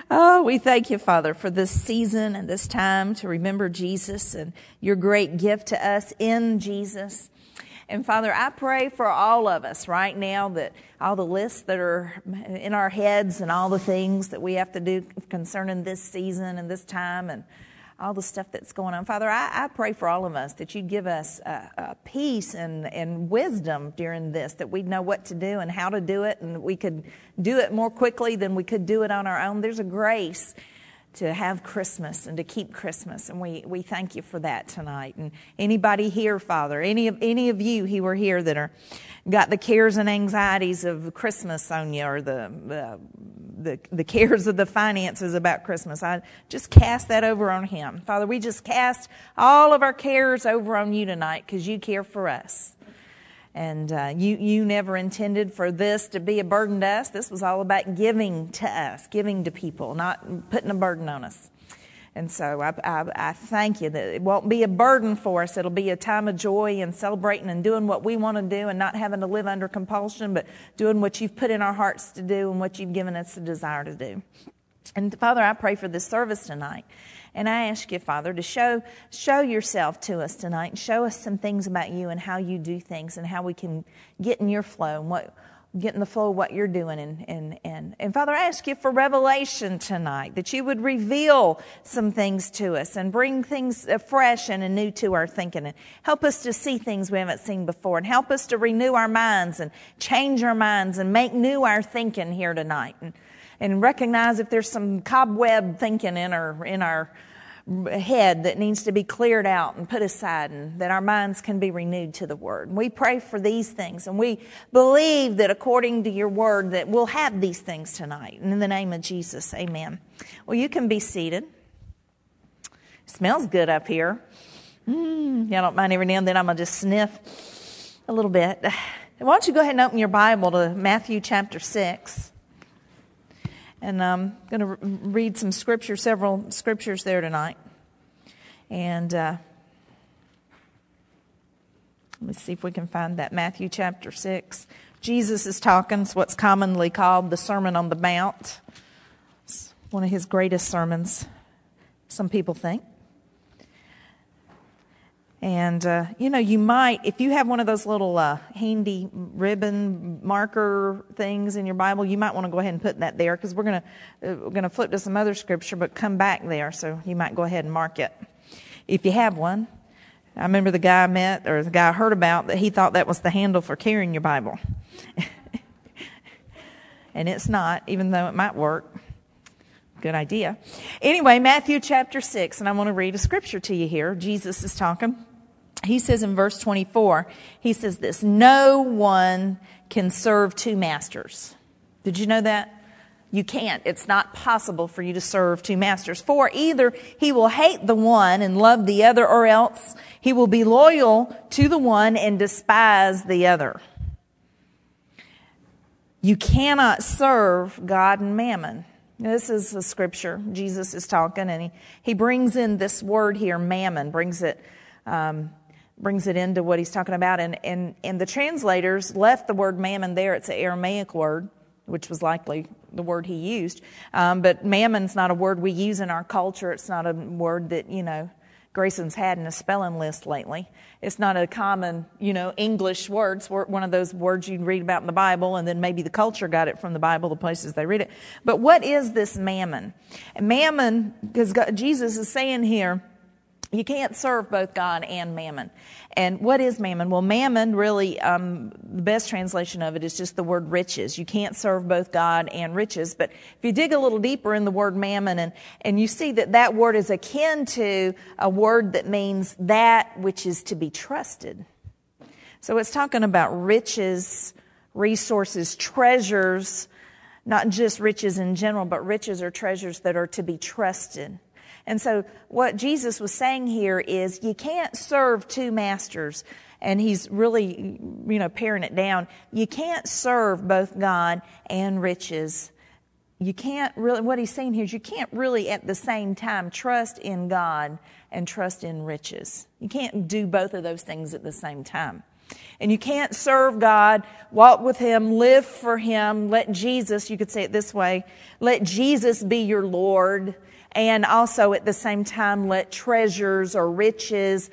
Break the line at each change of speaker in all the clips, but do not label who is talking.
Oh, we thank you, Father, for this season and this time to remember Jesus and your great gift to us in Jesus. And Father, I pray for all of us right now that all the lists that are in our heads and all the things that we have to do concerning this season and this time and all the stuff that's going on. Father, I pray for all of us that you'd give us peace and wisdom during this, that we'd know what to do and how to do it, and we could do it more quickly than we could do it on our own. There's a grace to have Christmas and to keep Christmas, and we thank you for that tonight. And anybody here, Father, any of you who are here that are got the cares and anxieties of Christmas on you, or the cares of the finances about Christmas, I just cast that over on him. Father, we just cast all of our cares over on you tonight because you care for us. And you never intended for this to be a burden to us. This was all about giving to us, giving to people, not putting a burden on us. And so I thank you that it won't be a burden for us. It'll be a time of joy and celebrating and doing what we want to do and not having to live under compulsion, but doing what you've put in our hearts to do and what you've given us the desire to do. And Father, I pray for this service tonight. And I ask you, Father, to show yourself to us tonight and show us some things about you and how you do things and how we can get in your flow and get in the flow of what you're doing. And Father, I ask you for revelation tonight, that you would reveal some things to us and bring things fresh and anew to our thinking, and help us to see things we haven't seen before, and help us to renew our minds and change our minds and make new our thinking here tonight. And recognize if there's some cobweb thinking in our head that needs to be cleared out and put aside, and that our minds can be renewed to the Word. We pray for these things, and we believe that according to your Word that we'll have these things tonight. And in the name of Jesus, amen. Well, you can be seated. It smells good up here. Y'all don't mind every now and then I'm going to just sniff a little bit. Why don't you go ahead and open your Bible to Matthew chapter 6. And I'm going to read some scripture, several scriptures there tonight. And let me see if we can find that. Matthew chapter 6. Jesus is talking. It's what's commonly called the Sermon on the Mount. It's one of his greatest sermons, some people think. And, you might, if you have one of those little handy ribbon marker things in your Bible, you might want to go ahead and put that there, because we're going to flip to some other scripture, but come back there, so you might go ahead and mark it if you have one. I remember the guy I heard about, that he thought that was the handle for carrying your Bible. And it's not, even though it might work. Good idea. Anyway, Matthew chapter 6, and I want to read a scripture to you here. Jesus is talking. He says in verse 24, he says this: no one can serve two masters. Did you know that? You can't. It's not possible for you to serve two masters. For either he will hate the one and love the other, or else he will be loyal to the one and despise the other. You cannot serve God and mammon. This is a scripture. Jesus is talking, and he brings in this word here, mammon, brings it into what he's talking about. And the translators left the word mammon there. It's an Aramaic word, which was likely the word he used. But mammon's not a word we use in our culture. It's not a word that, Grayson's had in a spelling list lately. It's not a common, English word. It's one of those words you read about in the Bible, and then maybe the culture got it from the Bible, the places they read it. But what is this mammon? And mammon, because Jesus is saying here, you can't serve both God and mammon. And what is mammon? Well, mammon really, the best translation of it is just the word riches. You can't serve both God and riches. But if you dig a little deeper in the word mammon, and you see that word is akin to a word that means that which is to be trusted. So it's talking about riches, resources, treasures, not just riches in general, but riches or treasures that are to be trusted. And so what Jesus was saying here is you can't serve two masters. And he's really, paring it down. You can't serve both God and riches. You can't really, what he's saying here is you can't really at the same time trust in God and trust in riches. You can't do both of those things at the same time. And you can't serve God, walk with Him, live for Him, let Jesus, you could say it this way, let Jesus be your Lord, and also at the same time let treasures or riches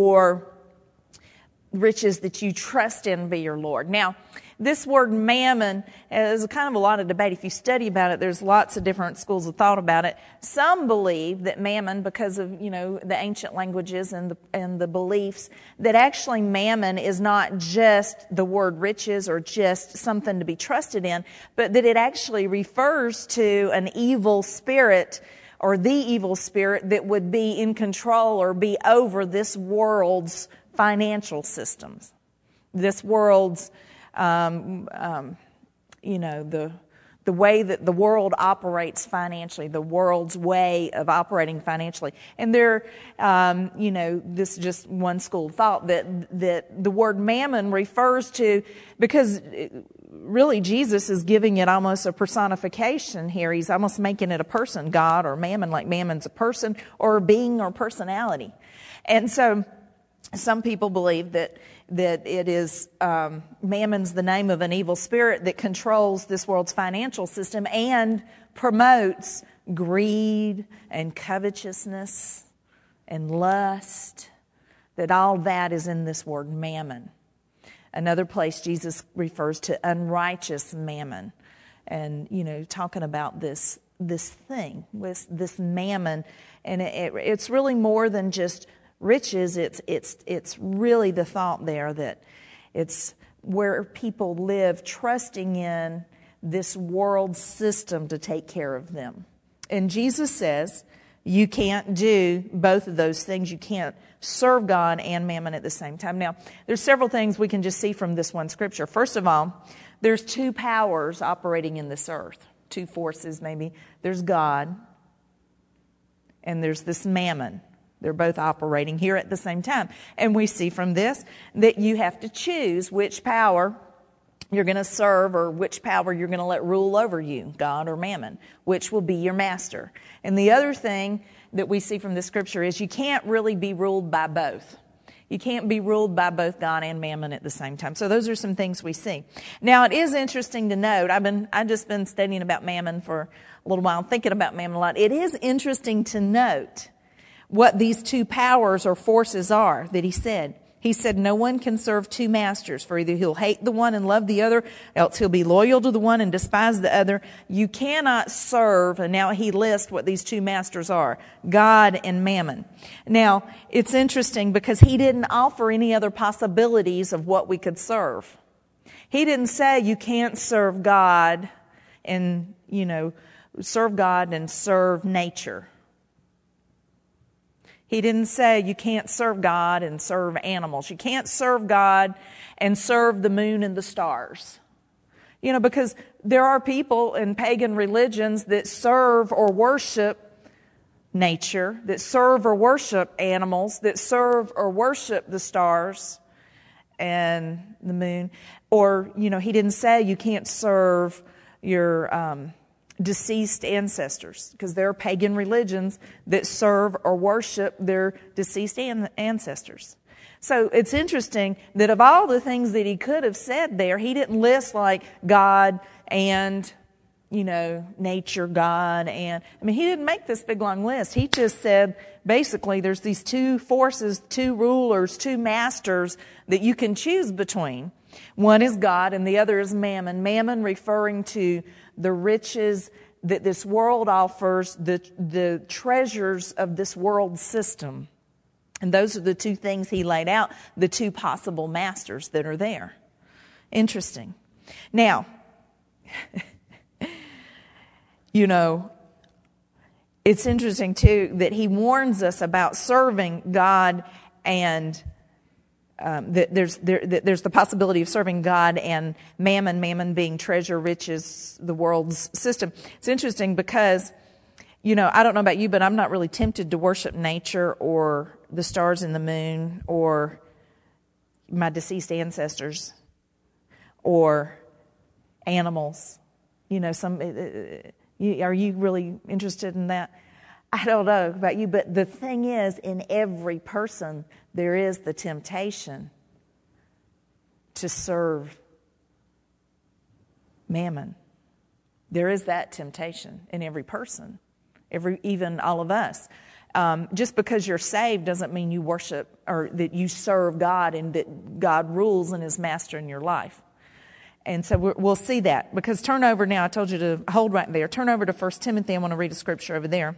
that you trust in be your Lord. Now, this word mammon is kind of a lot of debate. If you study about it, there's lots of different schools of thought about it. Some believe that mammon, because of, the ancient languages and the beliefs, that actually mammon is not just the word riches or just something to be trusted in, but that it actually refers to an evil spirit or the evil spirit that would be in control or be over this world's financial systems, this world's the way that the world operates financially, the world's way of operating financially. And this is just one school of thought that the word mammon refers to, because really Jesus is giving it almost a personification here. He's almost making it a person, God or mammon, like mammon's a person or a being or personality. And so some people believe that it is mammon's the name of an evil spirit that controls this world's financial system and promotes greed and covetousness and lust, that all that is in this word mammon. Another place Jesus refers to unrighteous mammon, and talking about this thing, this mammon, and it's really more than just riches. It's really the thought there that it's where people live trusting in this world system to take care of them. And Jesus says you can't do both of those things. You can't serve God and mammon at the same time. Now, there's several things we can just see from this one scripture. First of all, there's two powers operating in this earth, two forces maybe. There's God and there's this mammon. They're both operating here at the same time. And we see from this that you have to choose which power you're going to serve or which power you're going to let rule over you, God or mammon, which will be your master. And the other thing that we see from the scripture is you can't really be ruled by both. You can't be ruled by both God and mammon at the same time. So those are some things we see. Now, it is interesting to note, I've just been studying about mammon for a little while, thinking about mammon a lot. It is interesting to note what these two powers or forces are that he said. He said no one can serve two masters, for either he'll hate the one and love the other, else he'll be loyal to the one and despise the other. You cannot serve, and now he lists what these two masters are, God and mammon. Now, it's interesting because he didn't offer any other possibilities of what we could serve. He didn't say you can't serve God and, serve God and serve nature. He didn't say you can't serve God and serve animals. You can't serve God and serve the moon and the stars. Because there are people in pagan religions that serve or worship nature, that serve or worship animals, that serve or worship the stars and the moon. Or, he didn't say you can't serve your deceased ancestors, because there are pagan religions that serve or worship their deceased ancestors. So it's interesting that of all the things that he could have said there, he didn't list like God and, nature, God, and, he didn't make this big long list. He just said, basically, there's these two forces, two rulers, two masters that you can choose between. One is God and the other is mammon. Mammon referring to the riches that this world offers, the treasures of this world system. And those are the two things he laid out, the two possible masters that are there. Interesting. Now, it's interesting too that he warns us about serving God and there's the possibility of serving God and mammon being treasure, riches, the world's system. It's interesting because, I don't know about you, but I'm not really tempted to worship nature or the stars and the moon or my deceased ancestors or animals. Are you really interested in that? I don't know about you, but the thing is, in every person, there is the temptation to serve mammon. There is that temptation in every person, even all of us. Just because you're saved doesn't mean you worship or that you serve God and that God rules and is master in your life. And so we'll see that. Because turn over now, I told you to hold right there. Turn over to 1 Timothy. I want to read a scripture over there.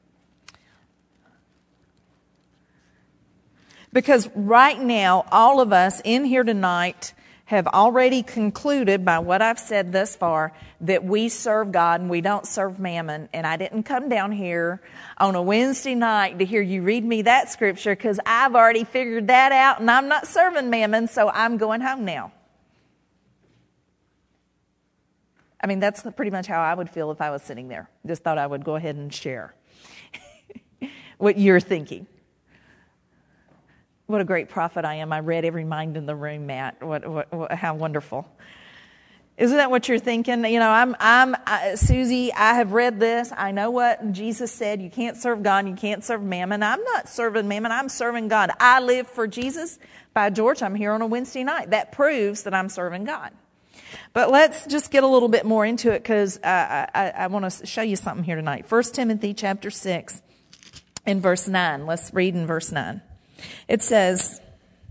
Because right now, all of us in here tonight have already concluded by what I've said thus far that we serve God and we don't serve mammon. And I didn't come down here on a Wednesday night to hear you read me that scripture because I've already figured that out and I'm not serving mammon, so I'm going home now. I mean, that's pretty much how I would feel if I was sitting there. Just thought I would go ahead and share what you're thinking. What a great prophet I am. I read every mind in the room, Matt. How wonderful. Isn't that what you're thinking? You know, Susie, I have read this. I know what Jesus said. You can't serve God. You can't serve mammon. I'm not serving mammon. I'm serving God. I live for Jesus. By George, I'm here on a Wednesday night. That proves that I'm serving God. But let's just get a little bit more into it because I want to show you something here tonight. 1 Timothy chapter 6 and verse 9. Let's read in verse 9. It says,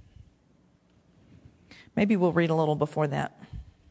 maybe we'll read a little before that.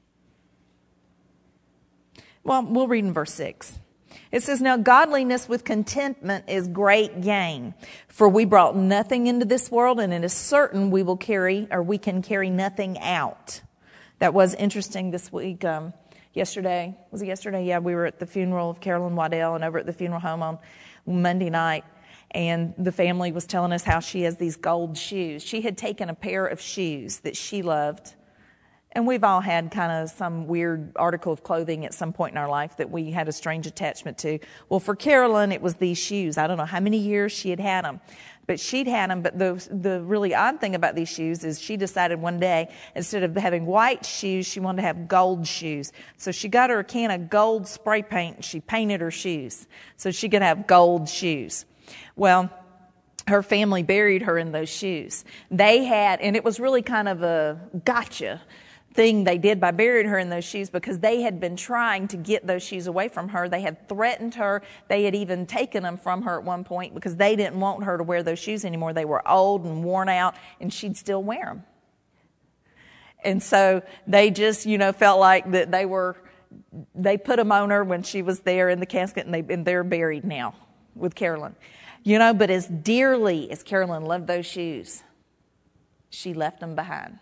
Well, we'll read in verse 6. It says, now godliness with contentment is great gain. For we brought nothing into this world, and it is certain we can carry nothing out. That was interesting this week. Yesterday, was it yesterday? Yeah, we were at the funeral of Carolyn Waddell and over at the funeral home on Monday night. And the family was telling us how she has these gold shoes. She had taken a pair of shoes that she loved. And we've all had kind of some weird article of clothing at some point in our life that we had a strange attachment to. Well, for Carolyn, it was these shoes. I don't know how many years she had had them. But she'd had them. But the really odd thing about these shoes is she decided one day, instead of having white shoes, she wanted to have gold shoes. So she got her a can of gold spray paint and she painted her shoes so she could have gold shoes. Well, her family buried her in those shoes. They had, and it was really kind of a gotcha thing they did by burying her in those shoes because they had been trying to get those shoes away from her. They had threatened her. They had even taken them from her at one point because they didn't want her to wear those shoes anymore. They were old and worn out, and she'd still wear them. And so they just, felt like that they put them on her when she was there in the casket, and they're buried now with Carolyn. But as dearly as Carolyn loved those shoes, she left them behind.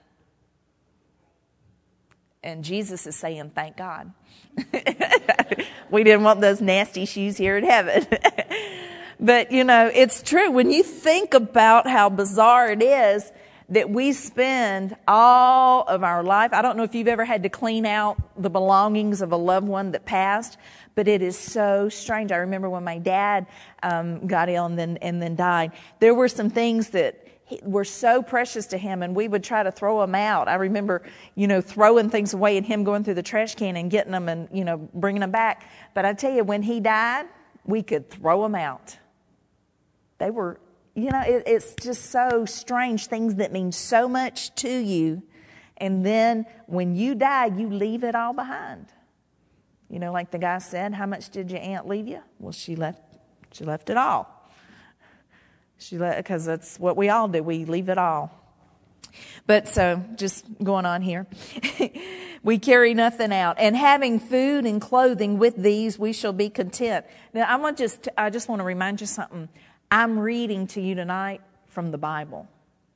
And Jesus is saying, thank God. We didn't want those nasty shoes here in heaven. But, it's true. When you think about how bizarre it is that we spend all of our life, I don't know if you've ever had to clean out the belongings of a loved one that passed, but it is so strange. I remember when my dad got ill and then died, there were some things that were so precious to him, and we would try to throw them out. I remember, throwing things away and him going through the trash can and getting them and, bringing them back. But I tell you, when he died, we could throw them out. They were, it's just so strange, things that mean so much to you. And then when you die, you leave it all behind. Like the guy said, how much did your aunt leave you? Well, she left it all. Because that's what we all do. We leave it all. But so, just going on here. We carry nothing out. And having food and clothing with these, we shall be content. Now, I just want to remind you something. I'm reading to you tonight from the Bible.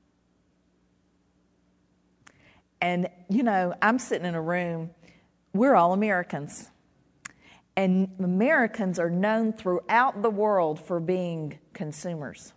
And, I'm sitting in a room. We're all Americans. And Americans are known throughout the world for being consumers.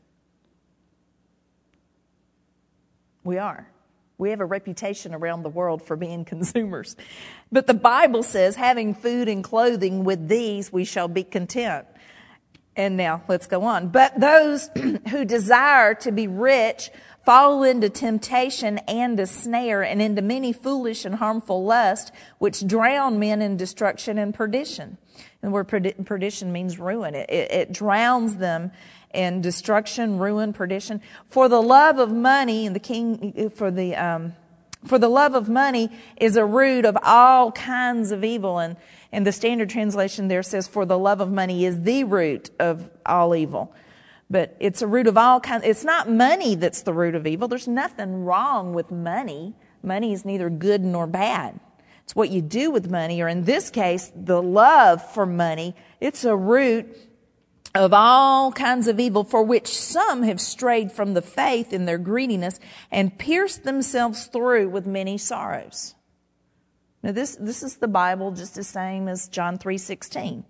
We are. We have a reputation around the world for being consumers. But the Bible says, having food and clothing, with these we shall be content. And now, let's go on. But those who desire to be rich fall into temptation and a snare, and into many foolish and harmful lusts, which drown men in destruction and perdition. And the word perdition means ruin. It drowns them in destruction, ruin, perdition. For the love of money, and For the love of money is a root of all kinds of evil. And the Standard Translation there says, for the love of money is the root of all evil. But it's a root of all kinds. It's not money that's the root of evil. There's nothing wrong with money. Money is neither good nor bad. It's what you do with money, or in this case, the love for money. It's a root of all kinds of evil, for which some have strayed from the faith in their greediness and pierced themselves through with many sorrows. Now this is the Bible just the same as John 3:16.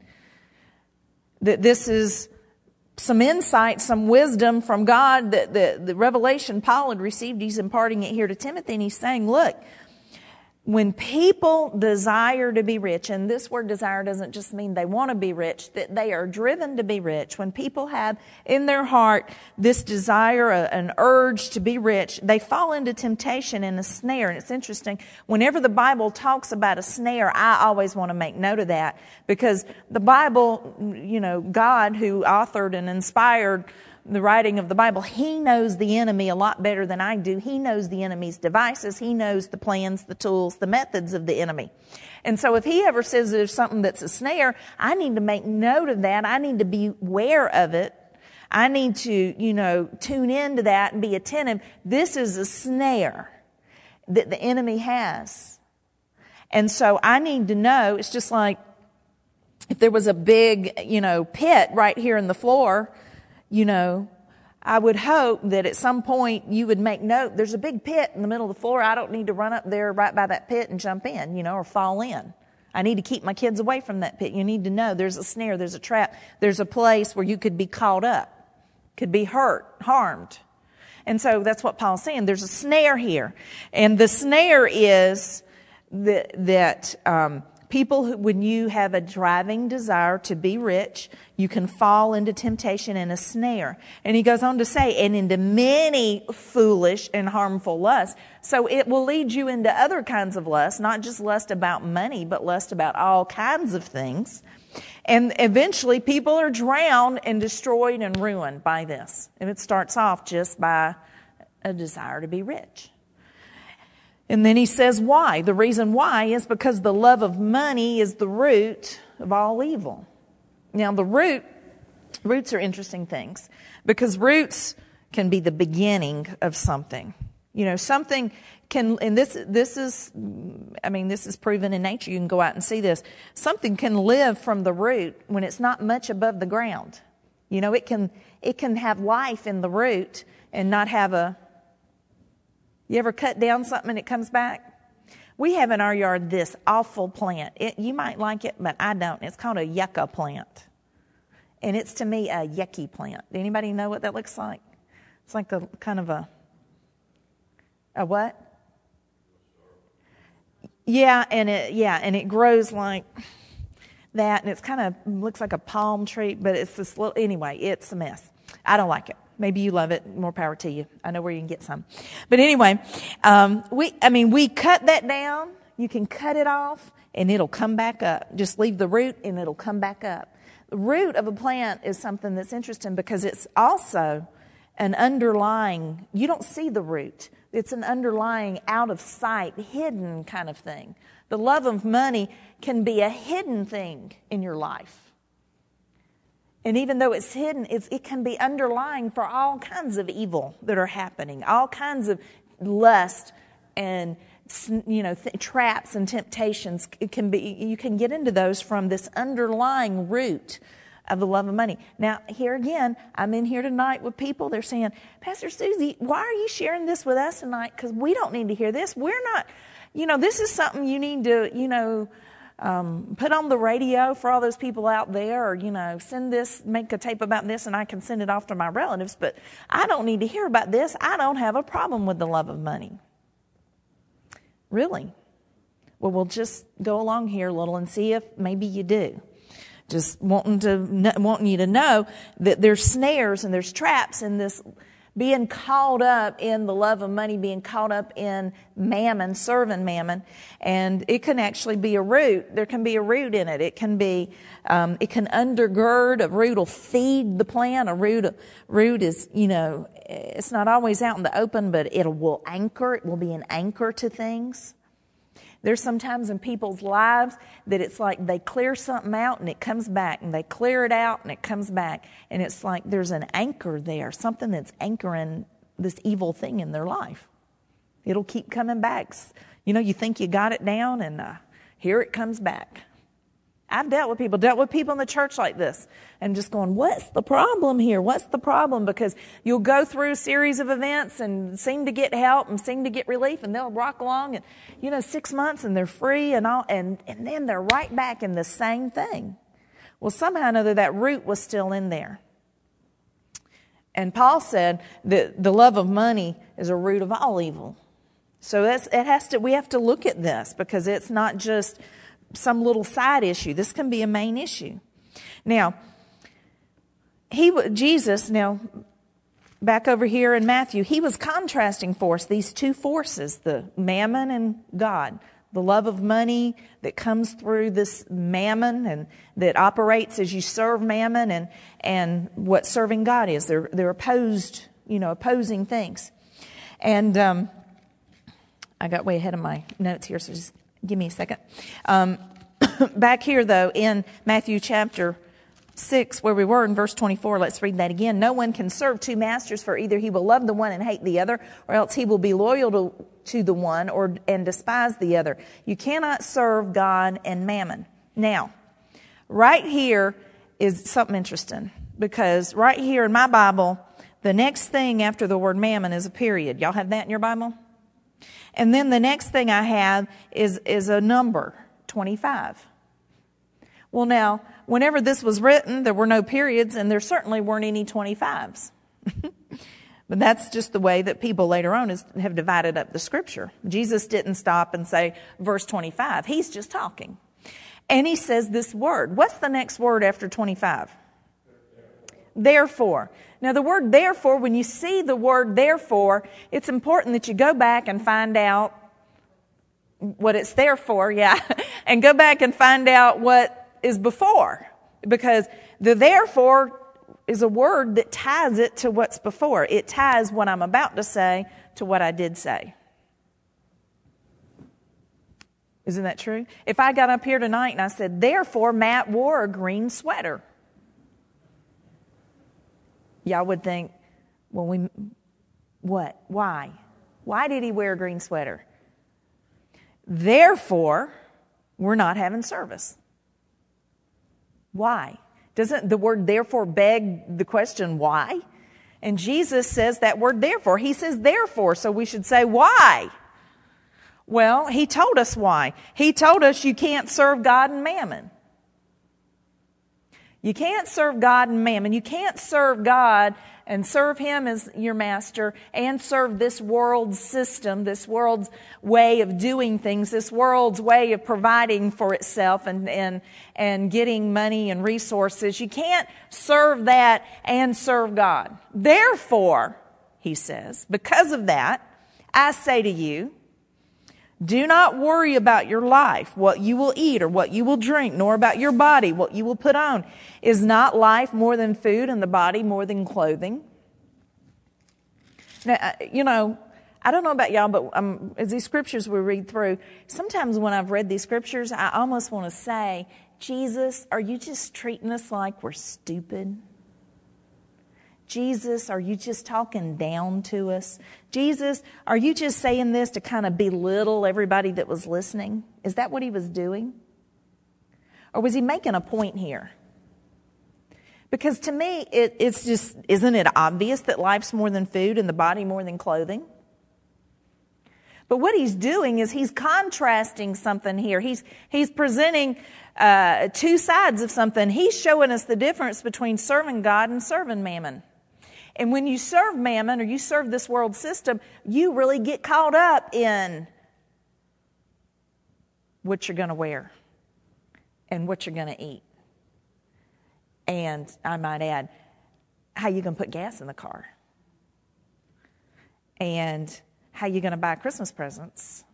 That this is some insight, some wisdom from God, that the revelation Paul had received. He's imparting it here to Timothy, and he's saying, look, when people desire to be rich, and this word desire doesn't just mean they want to be rich, that they are driven to be rich. When people have in their heart this desire, an urge to be rich, they fall into temptation and a snare. And it's interesting, whenever the Bible talks about a snare, I always want to make note of that, because the Bible, God who authored and inspired the writing of the Bible, He knows the enemy a lot better than I do. He knows the enemy's devices. He knows the plans, the tools, the methods of the enemy. And so if He ever says there's something that's a snare, I need to make note of that. I need to be aware of it. I need to, tune into that and be attentive. This is a snare that the enemy has. And so I need to know. It's just like if there was a big, pit right here in the floor, I would hope that at some point you would make note, there's a big pit in the middle of the floor. I don't need to run up there right by that pit and jump in, or fall in. I need to keep my kids away from that pit. You need to know there's a snare, there's a trap, there's a place where you could be caught up, could be hurt, harmed. And so that's what Paul's saying. There's a snare here. And the snare is that people, when you have a driving desire to be rich, you can fall into temptation and a snare. And he goes on to say, and into many foolish and harmful lusts. So it will lead you into other kinds of lust, not just lust about money, but lust about all kinds of things. And eventually people are drowned and destroyed and ruined by this. And it starts off just by a desire to be rich. And then he says why. The reason why is because the love of money is the root of all evil. Now the roots are interesting things, because roots can be the beginning of something. Something can, and this is proven in nature. You can go out and see this. Something can live from the root when it's not much above the ground. It can have life in the root and not have a. You ever cut down something and it comes back? We have in our yard this awful plant. You might like it, but I don't. It's called a yucca plant. And it's, to me, a yucky plant. Anybody know what that looks like? It's like a kind of a what? Yeah, and it grows like that, and it's kind of looks like a palm tree, but it's this little, anyway, it's a mess. I don't like it. Maybe you love it. More power to you. I know where you can get some. But anyway, we cut that down. You can cut it off and it'll come back up. Just leave the root and it'll come back up. The root of a plant is something that's interesting because it's also an underlying, you don't see the root. It's an underlying, out of sight, hidden kind of thing. The love of money can be a hidden thing in your life. And even though it's hidden, it can be underlying for all kinds of evil that are happening, all kinds of lust and traps and temptations. You can get into those from this underlying root of the love of money. Now, here again, I'm in here tonight with people. They're saying, Pastor Susie, why are you sharing this with us tonight? Because we don't need to hear this. We're not, this is something you need to, put on the radio for all those people out there, or, send this, make a tape about this, and I can send it off to my relatives. But I don't need to hear about this. I don't have a problem with the love of money. Really? Well, we'll just go along here a little and see if maybe you do. Just wanting you to know that there's snares and there's traps in this being caught up in the love of money, being caught up in mammon, serving mammon. And it can actually be a root. There can be a root in it. It can be, it can undergird. A root will feed the plant. A root is, it's not always out in the open, but it will anchor. It will be an anchor to things. There's sometimes in people's lives that it's like they clear something out and it comes back, and they clear it out and it comes back. And it's like there's an anchor there, something that's anchoring this evil thing in their life. It'll keep coming back. You think you got it down, and here it comes back. I've dealt with people in the church like this, and just going, what's the problem here? What's the problem? Because you'll go through a series of events and seem to get help and seem to get relief, and they'll rock along, and 6 months, and they're free and all, and then they're right back in the same thing. Well, somehow or another, that root was still in there. And Paul said that the love of money is a root of all evil. So we have to look at this, because it's not just some little side issue. This can be a main issue. Now, Jesus, back over here in Matthew, he was contrasting for us these two forces, the mammon and God. The love of money that comes through this mammon and that operates as you serve mammon, and what serving God is. They're opposed, opposing things. And I got way ahead of my notes here, so just give me a second. Back here, though, in Matthew chapter 6, where we were in verse 24, let's read that again. No one can serve two masters, for either he will love the one and hate the other, or else he will be loyal to the one and despise the other. You cannot serve God and mammon. Now, right here is something interesting, because right here in my Bible, the next thing after the word mammon is a period. Y'all have that in your Bible? And then the next thing I have is a number, 25. Well, now, whenever this was written, there were no periods, and there certainly weren't any 25s. But that's just the way that people later on have divided up the scripture. Jesus didn't stop and say, verse 25. He's just talking. And he says this word. What's the next word after 25? Therefore. Now, the word therefore, when you see the word therefore, it's important that you go back and find out what it's there for, and go back and find out what is before. Because the therefore is a word that ties it to what's before. It ties what I'm about to say to what I did say. Isn't that true? If I got up here tonight and I said, therefore, Matt wore a green sweater, y'all would think, well, what? Why? Why did he wear a green sweater? Therefore, we're not having service. Why? Doesn't the word therefore beg the question, why? And Jesus says that word therefore. He says therefore, so we should say why? Well, he told us why. He told us you can't serve God and mammon. You can't serve God and mammon. You can't serve God and serve Him as your master and serve this world's system, this world's way of doing things, this world's way of providing for itself and getting money and resources. You can't serve that and serve God. Therefore, he says, because of that, I say to you, do not worry about your life, what you will eat or what you will drink, nor about your body, what you will put on. Is not life more than food and the body more than clothing? Now, I don't know about y'all, but as these scriptures we read through, sometimes when I've read these scriptures, I almost want to say, Jesus, are you just treating us like we're stupid? Jesus, are you just talking down to us? Jesus, are you just saying this to kind of belittle everybody that was listening? Is that what he was doing? Or was he making a point here? Because to me, it's just, isn't it obvious that life's more than food and the body more than clothing? But what he's doing is he's contrasting something here. He's presenting two sides of something. He's showing us the difference between serving God and serving mammon. And when you serve mammon or you serve this world system, you really get caught up in what you're going to wear and what you're going to eat. And I might add, how you going to put gas in the car. and how you going to buy Christmas presents.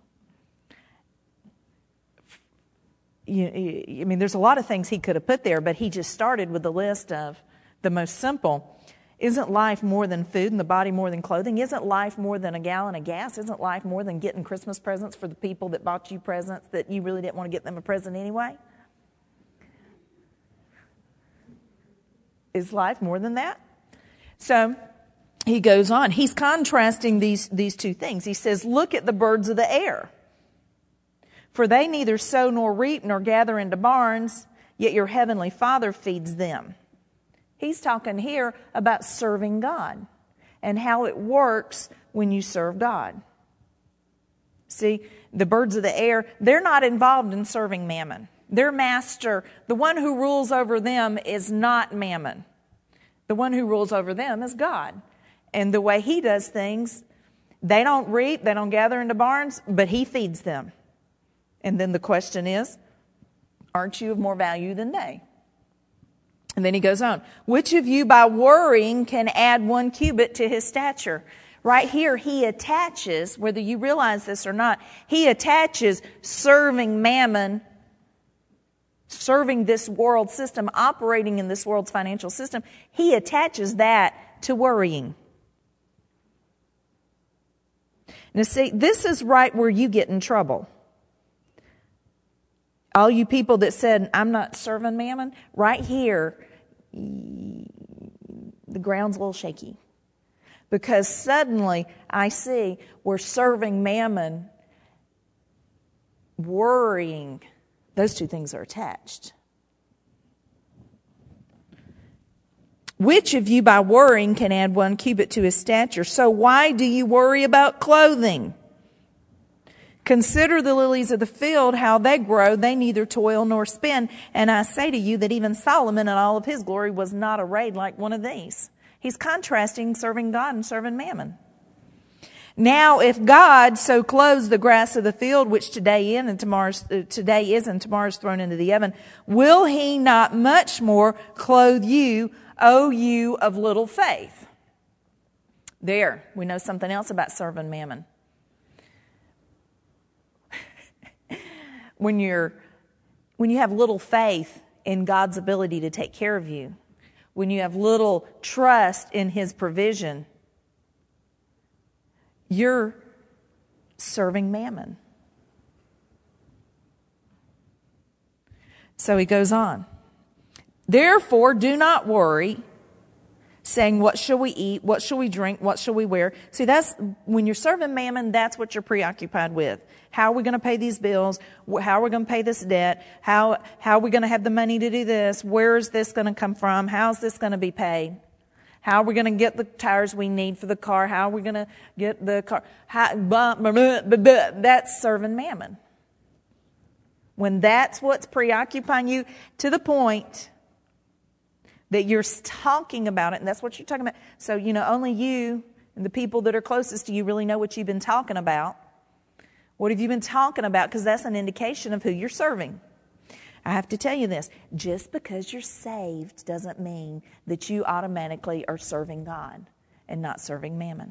I mean, there's a lot of things he could have put there, but he just started with the list of the most simple. Isn't life more than food and the body more than clothing? Isn't life more than a gallon of gas? Isn't life more than getting Christmas presents for the people that bought you presents that you really didn't want to get them a present anyway? Is life more than that? So he goes on. He's contrasting these two things. He says, look at the birds of the air. For they neither sow nor reap nor gather into barns, yet your heavenly Father feeds them. He's talking here about serving God and how it works when you serve God. See, the birds of the air, they're not involved in serving mammon. Their master, the one who rules over them, is not mammon. The one who rules over them is God. And the way he does things, they don't reap, they don't gather into barns, but he feeds them. And then the question is, aren't you of more value than they? And then he goes on, which of you by worrying can add 1 cubit to his stature? Right here, he attaches, whether you realize this or not, he attaches serving mammon, serving this world system, operating in this world's financial system. He attaches that to worrying. Now see, this is right where you get in trouble. All you people that said, I'm not serving mammon, right here, the ground's a little shaky. Because suddenly I see we're serving mammon, worrying. Those two things are attached. Which of you by worrying can add 1 cubit to his stature? So why do you worry about clothing? Consider the lilies of the field, how they grow. They neither toil nor spin. And I say to you that even Solomon in all of his glory was not arrayed like one of these. He's contrasting serving God and serving mammon. Now, if God so clothes the grass of the field, which today is and tomorrow's thrown into the oven, will he not much more clothe you, O you of little faith? There, we know something else about serving mammon. When you have little faith in God's ability to take care of you, when you have little trust in his provision, you're serving mammon. So he goes on. Therefore, do not worry, saying, what shall we eat? What shall we drink? What shall we wear? See, that's when you're serving mammon, that's what you're preoccupied with. How are we going to pay these bills? How are we going to pay this debt? How are we going to have the money to do this? Where is this going to come from? How's this going to be paid? How are we going to get the tires we need for the car? How are we going to get the car? That's serving mammon. When that's what's preoccupying you to the point that you're talking about it, and that's what you're talking about. So, only you and the people that are closest to you really know what you've been talking about. What have you been talking about? Because that's an indication of who you're serving. I have to tell you this. Just because you're saved doesn't mean that you automatically are serving God and not serving mammon.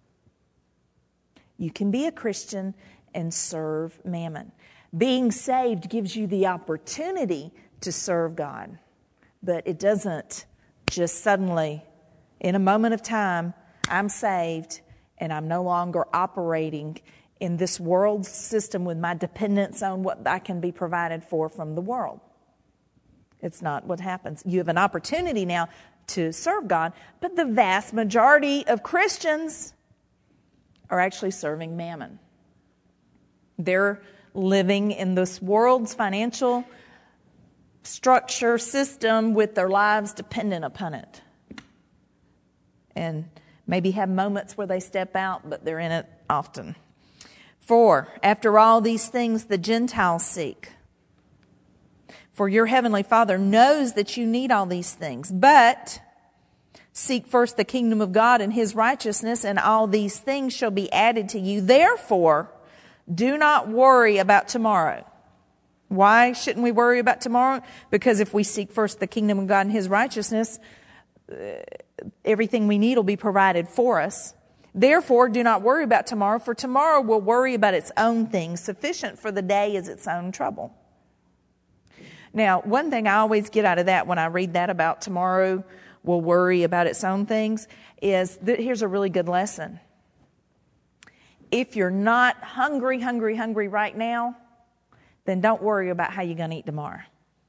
You can be a Christian and serve mammon. Being saved gives you the opportunity to serve God. But it doesn't just suddenly, in a moment of time, I'm saved and I'm no longer operating in this world system with my dependence on what I can be provided for from the world. It's not what happens. You have an opportunity now to serve God, but the vast majority of Christians are actually serving mammon. They're living in this world's financial structure, system, with their lives dependent upon it. And maybe have moments where they step out, but they're in it often. For after all these things the Gentiles seek. For your heavenly Father knows that you need all these things. But seek first the kingdom of God and his righteousness, and all these things shall be added to you. Therefore, do not worry about tomorrow. Why shouldn't we worry about tomorrow? Because if we seek first the kingdom of God and his righteousness, everything we need will be provided for us. Therefore, do not worry about tomorrow, for tomorrow will worry about its own things. Sufficient for the day is its own trouble. Now, one thing I always get out of that when I read that about tomorrow will worry about its own things is that here's a really good lesson. If you're not hungry right now, then don't worry about how you're going to eat tomorrow.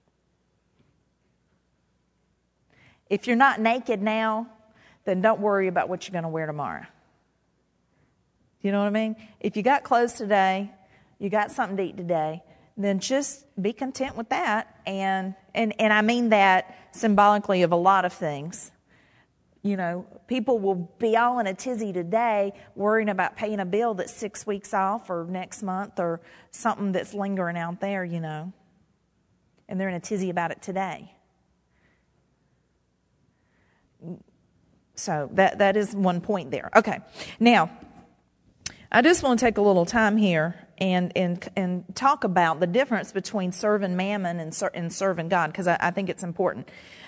If you're not naked now, then don't worry about what you're going to wear tomorrow. You know what I mean? If you got clothes today, you got something to eat today, then just be content with that. And I mean that symbolically of a lot of things. You know, people will be all in a tizzy today worrying about paying a bill that's 6 weeks off or next month or something that's lingering out there, you know. And they're in a tizzy about it today. So that is one point there. Okay. Now, I just want to take a little time here and talk about the difference between serving mammon and serving God, because I think it's important.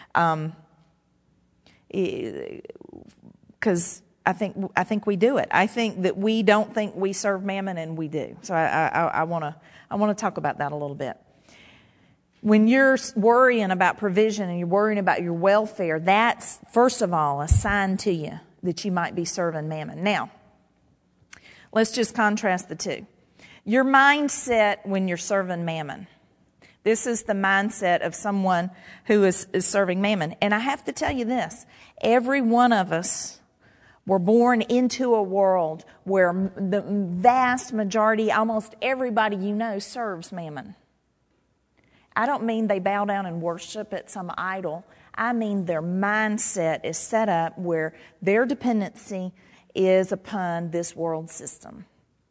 Because I think we do it. I think that we don't think we serve mammon, and we do. So I want to talk about that a little bit. When you're worrying about provision and you're worrying about your welfare, that's first of all a sign to you that you might be serving mammon. Now, let's just contrast the two. Your mindset when you're serving mammon. This is the mindset of someone who is serving mammon. And I have to tell you this. Every one of us were born into a world where the vast majority, almost everybody you know, serves mammon. I don't mean they bow down and worship at some idol. I mean their mindset is set up where their dependency is upon this world system.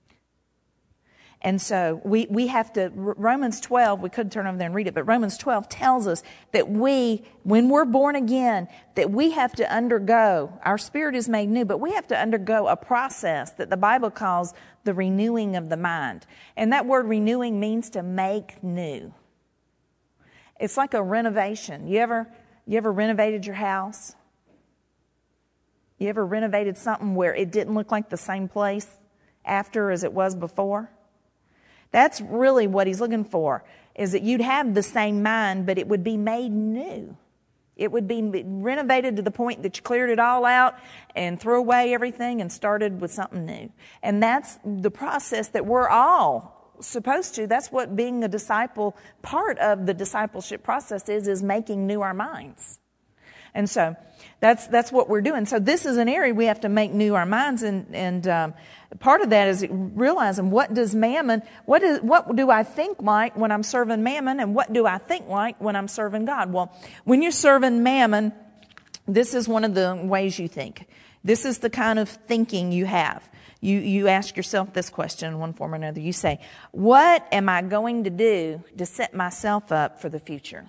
And so we have to, Romans 12, we could turn over there and read it, but Romans 12 tells us that when we're born again, that we have to undergo, our spirit is made new, but we have to undergo a process that the Bible calls the renewing of the mind. And that word renewing means to make new. It's like a renovation. You ever renovated your house? You ever renovated something where it didn't look like the same place after as it was before? That's really what he's looking for, is that you'd have the same mind, but it would be made new. It would be renovated to the point that you cleared it all out and threw away everything and started with something new. And that's the process that we're all supposed to. That's what being a disciple, part of the discipleship process is making new our minds. And so that's what we're doing. So this is an area we have to make new our minds, and part of that is realizing what do I think like when I'm serving mammon, and what do I think like when I'm serving God? Well, when you're serving mammon, this is one of the ways you think. This is the kind of thinking you have. You ask yourself this question in one form or another. You say, what am I going to do to set myself up for the future?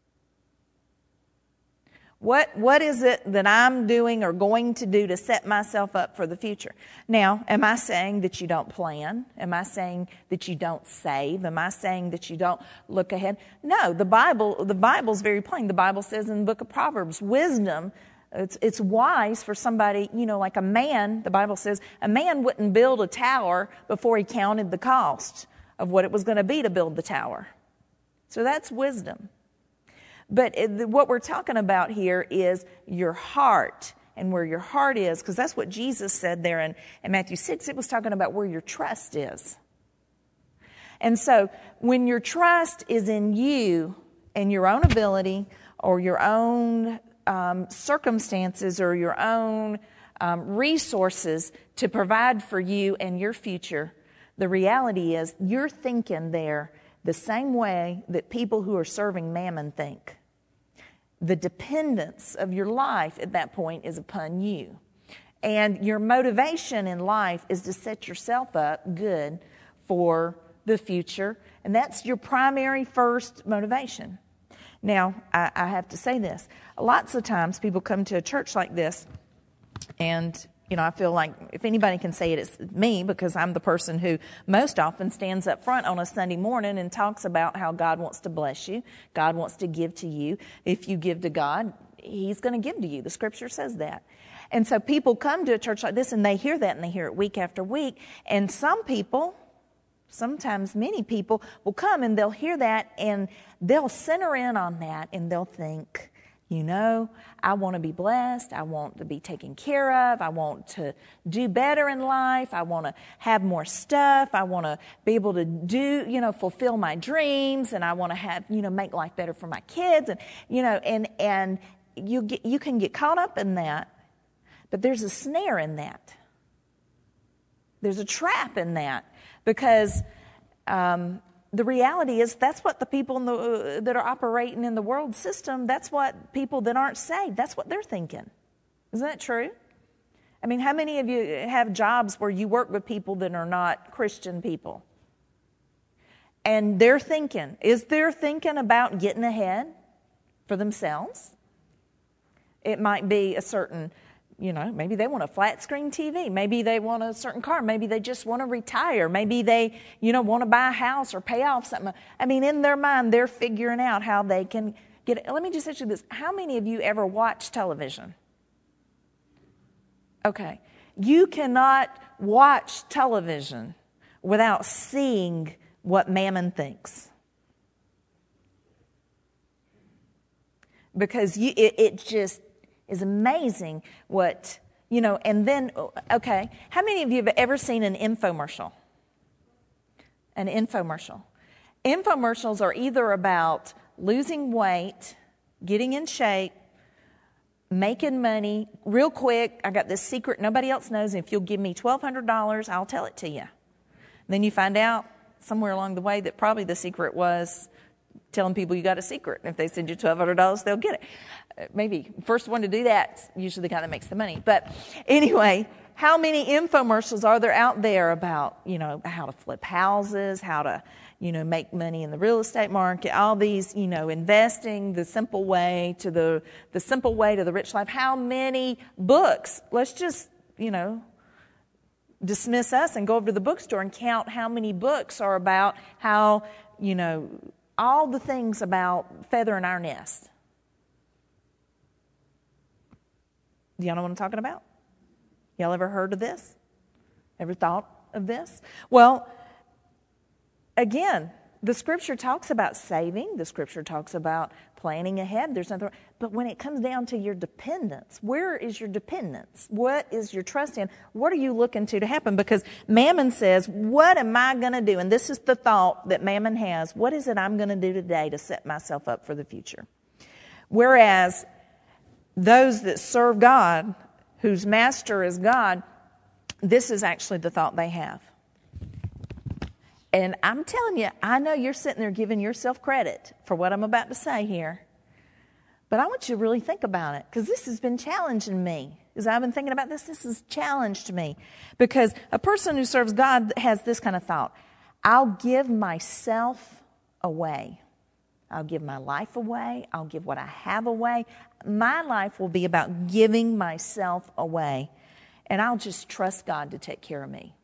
What is it that I'm doing or going to do to set myself up for the future? Now, am I saying that you don't plan? Am I saying that you don't save? Am I saying that you don't look ahead? No, the Bible's very plain. The Bible says in the book of Proverbs, wisdom, it's wise for somebody, like a man, the Bible says, a man wouldn't build a tower before he counted the cost of what it was going to be to build the tower. So that's wisdom. But what we're talking about here is your heart and where your heart is, because that's what Jesus said there in Matthew 6. It was talking about where your trust is. And so when your trust is in you and your own ability or your own circumstances or your own resources to provide for you and your future, the reality is you're thinking there the same way that people who are serving mammon think. The dependence of your life at that point is upon you. And your motivation in life is to set yourself up good for the future. And that's your primary first motivation. Now, I have to say this. Lots of times people come to a church like this, and I feel like if anybody can say it, it's me, because I'm the person who most often stands up front on a Sunday morning and talks about how God wants to bless you. God wants to give to you. If you give to God, He's going to give to you. The Scripture says that. And so people come to a church like this and they hear that and they hear it week after week. And some people, sometimes many people, will come and they'll hear that and they'll center in on that and they'll think, you know, I want to be blessed. I want to be taken care of. I want to do better in life. I want to have more stuff. I want to be able to do, you know, fulfill my dreams. And I want to have, you know, make life better for my kids. And, you know, and you can get caught up in that. But there's a snare in that. There's a trap in that. Because the reality is that's what the people that are operating in the world system, that's what people that aren't saved, that's what they're thinking. Isn't that true? I mean, how many of you have jobs where you work with people that are not Christian people? And they're thinking about getting ahead for themselves? It might be a certain, you know, maybe they want a flat screen TV. Maybe they want a certain car. Maybe they just want to retire. Maybe they, you know, want to buy a house or pay off something. I mean, in their mind, they're figuring out how they can get it. Let me just ask you this. How many of you ever watch television? Okay. You cannot watch television without seeing what Mammon thinks. Because it just is amazing what, you know, and then, okay, how many of you have ever seen an infomercial? An infomercial. Infomercials are either about losing weight, getting in shape, making money, real quick. I got this secret nobody else knows. If you'll give me $1,200, I'll tell it to you. Then you find out somewhere along the way that probably the secret was telling people you got a secret. And if they send you $1,200, they'll get it. Maybe first one to do that's usually the guy that makes the money. But anyway, how many infomercials are there out there about, you know, how to flip houses, how to, you know, make money in the real estate market, all these, you know, investing, the simple way to the simple way to the rich life. How many books? Let's just, you know, dismiss us and go over to the bookstore and count how many books are about how, you know, all the things about feathering our nest. Do y'all know what I'm talking about? Y'all ever heard of this? Ever thought of this? Well, again, the Scripture talks about saving. The Scripture talks about planning ahead. There's nothing. But when it comes down to your dependence, where is your dependence? What is your trust in? What are you looking to happen? Because Mammon says, what am I going to do? And this is the thought that Mammon has. What is it I'm going to do today to set myself up for the future? Whereas those that serve God, whose master is God, this is actually the thought they have. And I'm telling you, I know you're sitting there giving yourself credit for what I'm about to say here. But I want you to really think about it, because this has been challenging me. As I've been thinking about this, this has challenged me. Because a person who serves God has this kind of thought. I'll give myself away. I'll give my life away. I'll give what I have away. My life will be about giving myself away. And I'll just trust God to take care of me.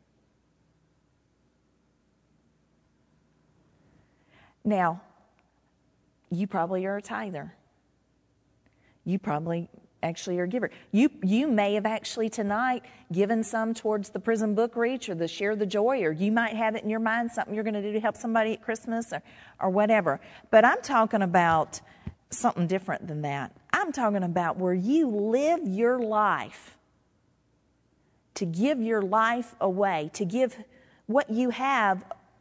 Now, you probably are a tither. You probably actually are a giver. You may have actually tonight given some towards the Prison Book Reach or the Share the Joy, or you might have it in your mind, something you're going to do to help somebody at Christmas or whatever. But I'm talking about something different than that. I'm talking about where you live your life to give your life away, to give what you have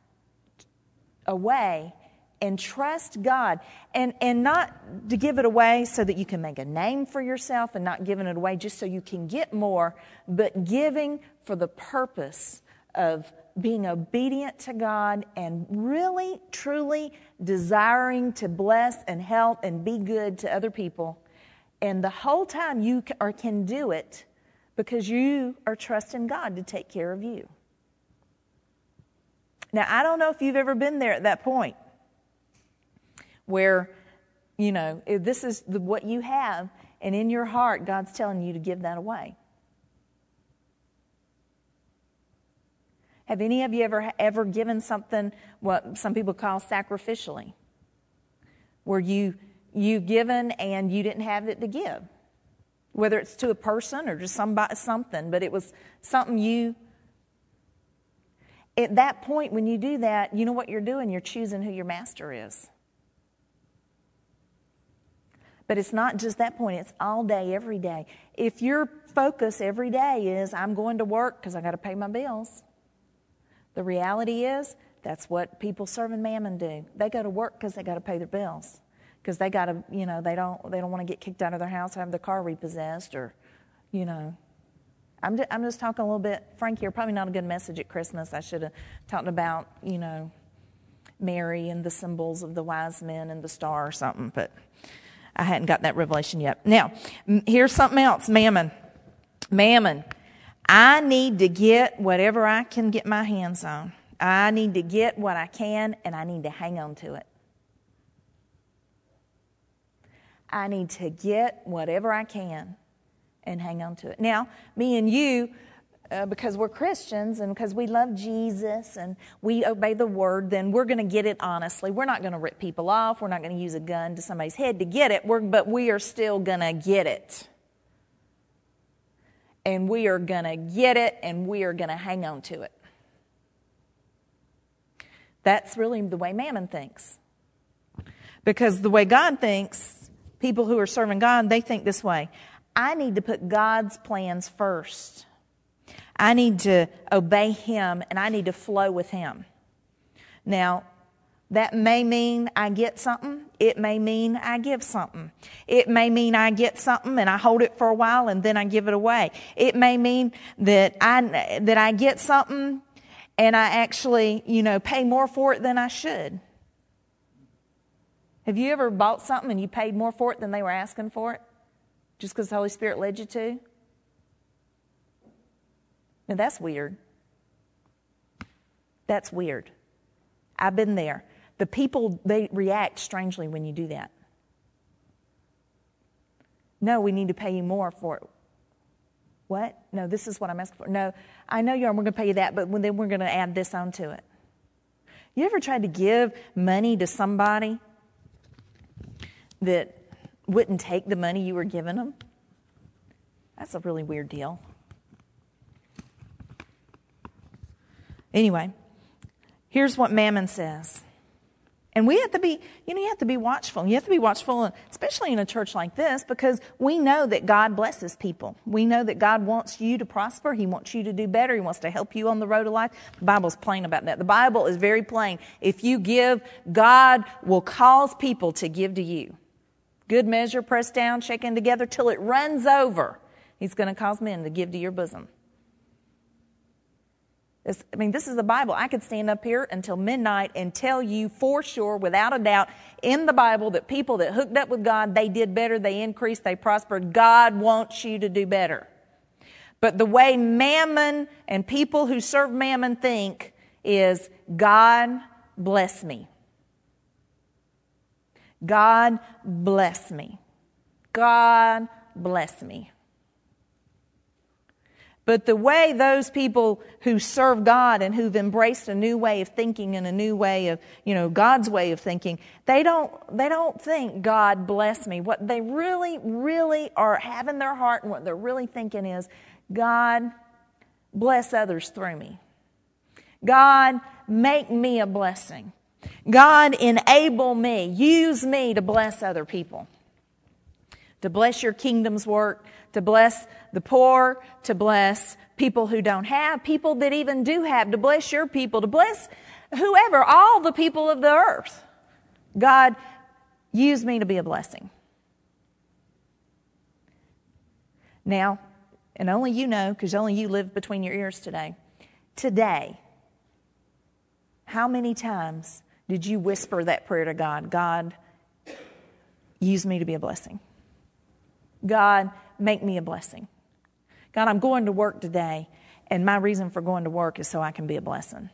away and trust God, and not to give it away so that you can make a name for yourself, and not giving it away just so you can get more, but giving for the purpose of being obedient to God and really, truly desiring to bless and help and be good to other people. And the whole time you can do it because you are trusting God to take care of you. Now, I don't know if you've ever been there at that point, where, you know, this is what you have, and in your heart, God's telling you to give that away. Have any of you ever given something, what some people call sacrificially, where you you've given and you didn't have it to give. Whether it's to a person or just something, but it was something you... At that point, when you do that, you know what you're doing? You're choosing who your master is. But it's not just that point. It's all day, every day. If your focus every day is, I'm going to work because I got to pay my bills, the reality is that's what people serving mammon do. They go to work because they got to pay their bills. Because they got to, they don't want to get kicked out of their house or have their car repossessed or, I'm just talking a little bit, Frank here, probably not a good message at Christmas. I should have talked about, Mary and the symbols of the wise men and the star or something, but I hadn't got that revelation yet. Now, here's something else, mammon. Mammon. I need to get whatever I can get my hands on. I need to get what I can, and I need to hang on to it. I need to get whatever I can and hang on to it. Now, me and you, because we're Christians and because we love Jesus and we obey the word, then we're going to get it honestly. We're not going to rip people off. We're not going to use a gun to somebody's head to get it, but we are still going to get it. And we are going to get it and we are going to hang on to it. That's really the way mammon thinks. Because the way God thinks, people who are serving God, they think this way. I need to put God's plans first. I need to obey Him, and I need to flow with Him. Now, that may mean I get something. It may mean I give something. It may mean I get something and I hold it for a while and then I give it away. It may mean that I get something and I actually, pay more for it than I should. Have you ever bought something and you paid more for it than they were asking for it? Just because the Holy Spirit led you to? Now, that's weird. That's weird. I've been there. The people, they react strangely when you do that. No, we need to pay you more for it. What? No, this is what I'm asking for. No, I know you are, we're going to pay you that, but then we're going to add this onto it. You ever tried to give money to somebody that wouldn't take the money you were giving them? That's a really weird deal. Anyway, here's what Mammon says. And we have to be, you have to be watchful. You have to be watchful, especially in a church like this, because we know that God blesses people. We know that God wants you to prosper. He wants you to do better. He wants to help you on the road of life. The Bible's plain about that. The Bible is very plain. If you give, God will cause people to give to you. Good measure, pressed down, shaken together till it runs over. He's going to cause men to give to your bosom. This is the Bible. I could stand up here until midnight and tell you for sure, without a doubt, in the Bible that people that hooked up with God, they did better, they increased, they prospered. God wants you to do better. But the way mammon and people who serve mammon think is, God bless me. God bless me. God bless me. But the way those people who serve God and who've embraced a new way of thinking and a new way of, God's way of thinking, they don't think God bless me. What they really, really are having in their heart and what they're really thinking is, God bless others through me. God make me a blessing. God enable me, use me to bless other people. To bless your kingdom's work, to bless the poor, to bless people who don't have, people that even do have, to bless your people, to bless whoever, all the people of the earth. God, use me to be a blessing. Now, and only you know, because only you live between your ears today. Today, how many times did you whisper that prayer to God? God, use me to be a blessing. God, make me a blessing. God, I'm going to work today, and my reason for going to work is so I can be a blessing.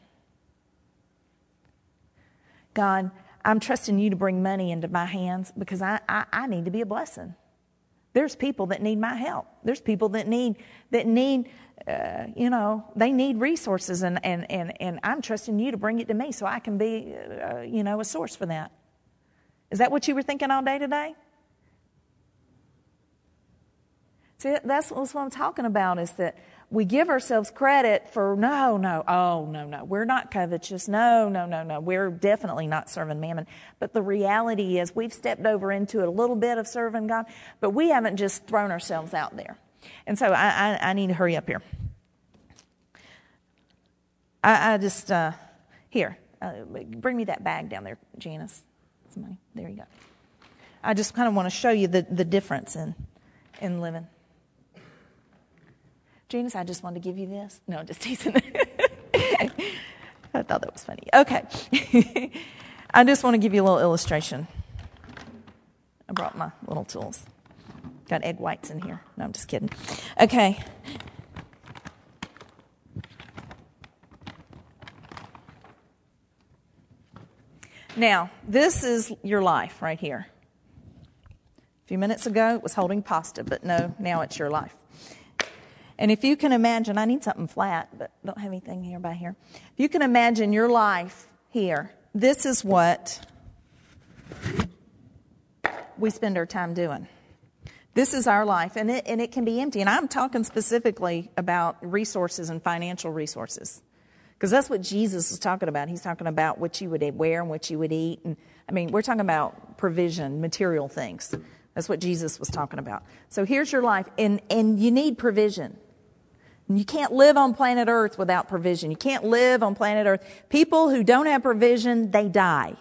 God, I'm trusting you to bring money into my hands because I need to be a blessing. There's people that need my help. There's people that need they need resources, and I'm trusting you to bring it to me so I can be, a source for that. Is that what you were thinking all day today? See, that's what I'm talking about, is that we give ourselves credit for, no, we're not covetous. No. We're definitely not serving mammon. But the reality is we've stepped over into it a little bit of serving God, but we haven't just thrown ourselves out there. And so I need to hurry up here. Bring me that bag down there, Janice. Somebody, there you go. I just kind of want to show you the difference in living. Janice, I just wanted to give you this. No, just teasing. I thought that was funny. Okay. I just want to give you a little illustration. I brought my little tools. Got egg whites in here. No, I'm just kidding. Okay. Now, this is your life right here. A few minutes ago, it was holding pasta, but no, now it's your life. And if you can imagine, I need something flat, but don't have anything here by here. If you can imagine your life here, this is what we spend our time doing. This is our life, and it can be empty. And I'm talking specifically about resources and financial resources, because that's what Jesus is talking about. He's talking about what you would wear and what you would eat. And I mean, we're talking about provision, material things. That's what Jesus was talking about. So here's your life, and you need provision. You can't live on planet Earth without provision. You can't live on planet Earth. People who don't have provision, they die.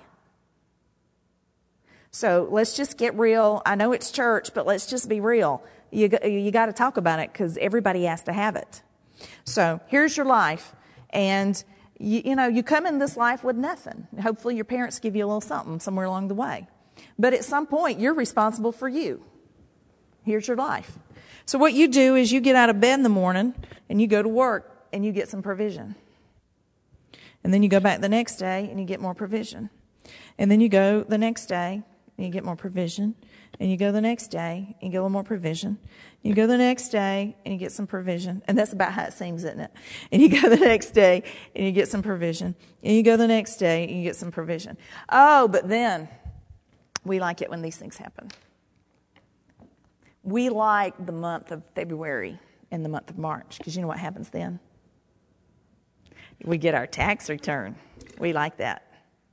So let's just get real. I know it's church, but let's just be real. You got to talk about it, because everybody has to have it. So here's your life, and you come in this life with nothing. Hopefully your parents give you a little something somewhere along the way. But at some point, you're responsible for you. Here's your life. So what you do is you get out of bed in the morning and you go to work and you get some provision. And then you go back the next day and you get more provision. And then you go the next day and you get more provision. And you go the next day and you get a little more provision. You go the next day and you get some provision. And that's about how it seems, isn't it? And you go the next day and you get some provision. And you go the next day and you get some provision. Oh, but then we like it when these things happen. We like the month of February and the month of March, because you know what happens then? We get our tax return. We like that.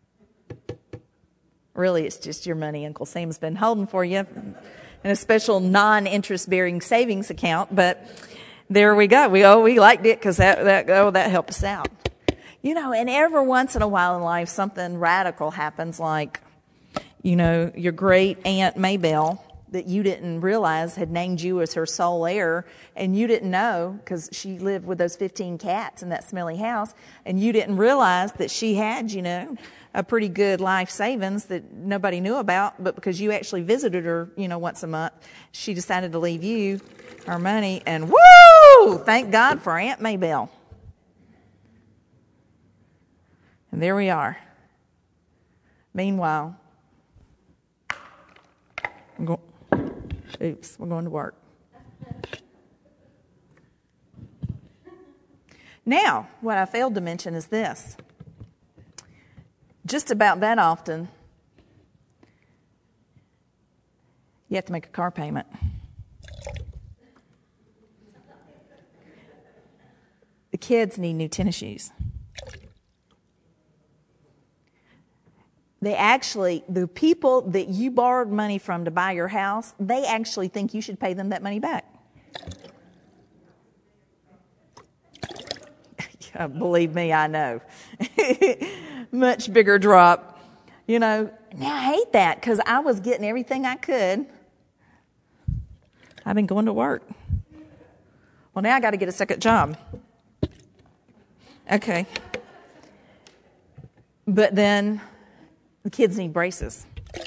Really, it's just your money Uncle Sam's been holding for you in a special non-interest-bearing savings account. But there we go. We liked it because that helped us out. And every once in a while in life, something radical happens, like, your great Aunt Maybelle, that you didn't realize had named you as her sole heir, and you didn't know, because she lived with those 15 cats in that smelly house, and you didn't realize that she had, a pretty good life savings that nobody knew about, but because you actually visited her, once a month, she decided to leave you her money, and woo! Thank God for Aunt Maybelle. And there we are. Meanwhile, we're going to work. Now, what I failed to mention is this. Just about that often, you have to make a car payment. The kids need new tennis shoes. The people that you borrowed money from to buy your house, they actually think you should pay them that money back. Believe me, I know. Much bigger drop. Now I hate that, because I was getting everything I could. I've been going to work. Well, now I got to get a second job. Okay. But then the kids need braces.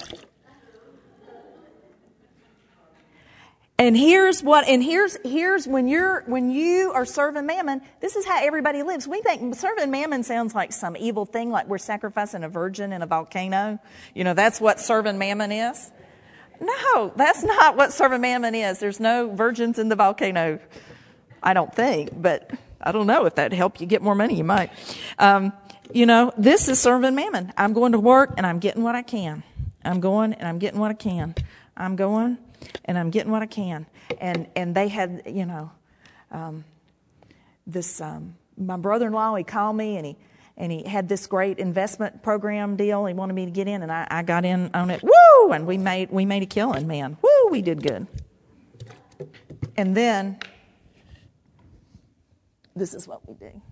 And here's when you are serving mammon, this is how everybody lives. We think serving mammon sounds like some evil thing, like we're sacrificing a virgin in a volcano. That's what serving mammon is. No, that's not what serving mammon is. There's no virgins in the volcano, I don't think, but I don't know if that'd help you get more money. You might. This is serving mammon. I'm going to work and I'm getting what I can. I'm going and I'm getting what I can. I'm going and I'm getting what I can. And they had, my brother-in-law, he called me and he had this great investment program deal. He wanted me to get in, and I got in on it. Woo! And we made a killing, man. Woo! We did good. And then this is what we do.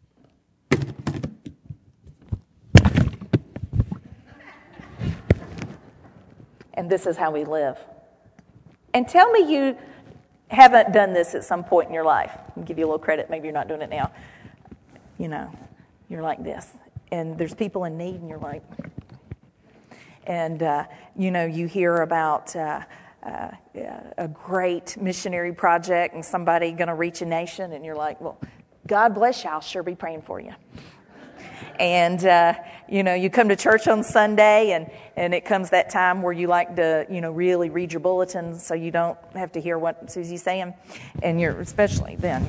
And this is how we live. And tell me you haven't done this at some point in your life. I'll give you a little credit. Maybe you're not doing it now. You're like this. And there's people in need, and you're like... And, you hear about a great missionary project and somebody going to reach a nation, and you're like, well, God bless you. I'll sure be praying for you. And, you come to church on Sunday, and it comes that time where you like to, really read your bulletin so you don't have to hear what Susie's saying. And especially then,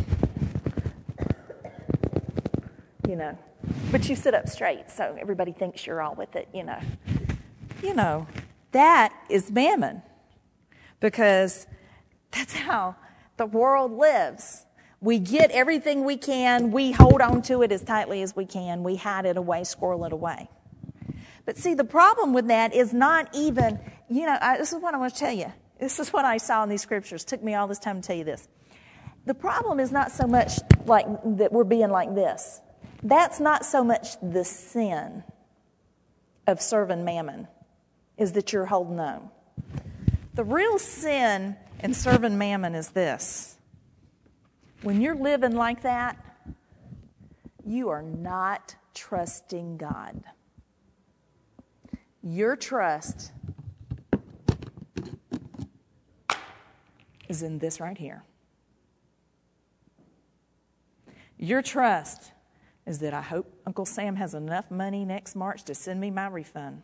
but you sit up straight, so everybody thinks you're all with it, that is mammon, because that's how the world lives. We get everything we can. We hold on to it as tightly as we can. We hide it away, squirrel it away. But see, the problem with that is not even, this is what I want to tell you. This is what I saw in these scriptures. It took me all this time to tell you this. The problem is not so much like that we're being like this. That's not so much the sin of serving mammon, is that you're holding on. The real sin in serving mammon is this. When you're living like that, you are not trusting God. Your trust is in this right here. Your trust is that I hope Uncle Sam has enough money next March to send me my refund.